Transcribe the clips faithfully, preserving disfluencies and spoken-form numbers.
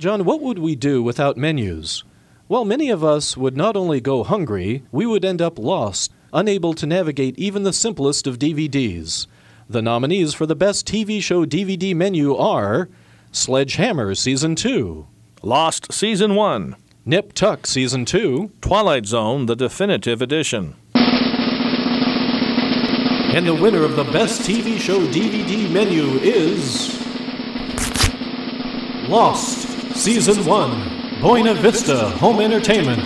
John, what would we do without menus? Well, many of us would not only go hungry, we would end up lost, unable to navigate even the simplest of D V Ds. The nominees for the best T V show D V D menu are Sledgehammer Season two, Lost Season one, Nip Tuck Season two, Twilight Zone, the Definitive Edition. And the winner of the best T V show D V D menu is Lost Season one, Buena Vista Home Entertainment.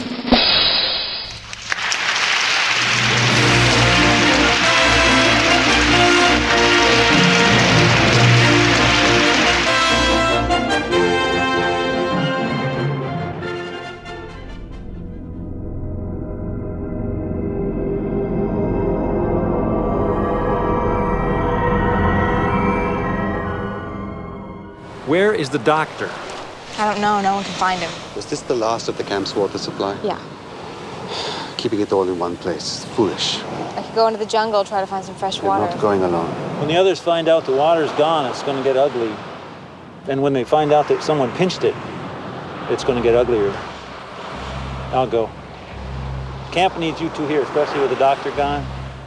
Where is the doctor? I don't know. No one can find him. Was this the last of the camp's water supply? Yeah. Keeping it all in one place is foolish. I could go into the jungle, try to find some fresh You're water. not going alone. When the others find out the water's gone, it's going to get ugly. And when they find out that someone pinched it, it's going to get uglier. I'll go. Camp needs you two here, especially with the doctor gone.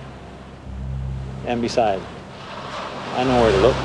And besides, I know where to look.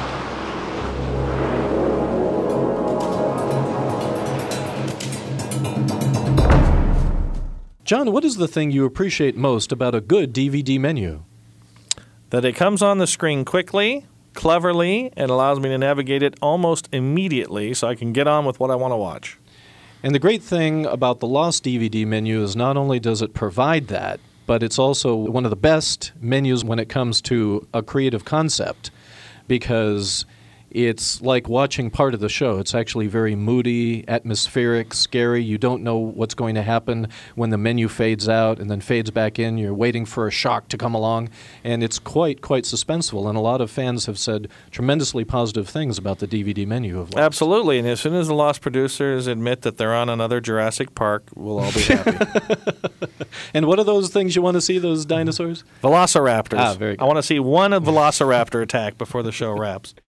John, what is the thing you appreciate most about a good D V D menu? That it comes on the screen quickly, cleverly, and allows me to navigate it almost immediately so I can get on with what I want to watch. And the great thing about the Lost D V D menu is not only does it provide that, but it's also one of the best menus when it comes to a creative concept, because it's like watching part of the show. It's actually very moody, atmospheric, scary. You don't know what's going to happen when the menu fades out and then fades back in. You're waiting for a shock to come along. And it's quite, quite suspenseful. And a lot of fans have said tremendously positive things about the D V D menu of Lost. Absolutely. And as soon as the Lost producers admit that they're on another Jurassic Park, we'll all be happy. And what are those things you want to see, those dinosaurs? Velociraptors. Ah, very good. I want to see one Velociraptor attack before the show wraps.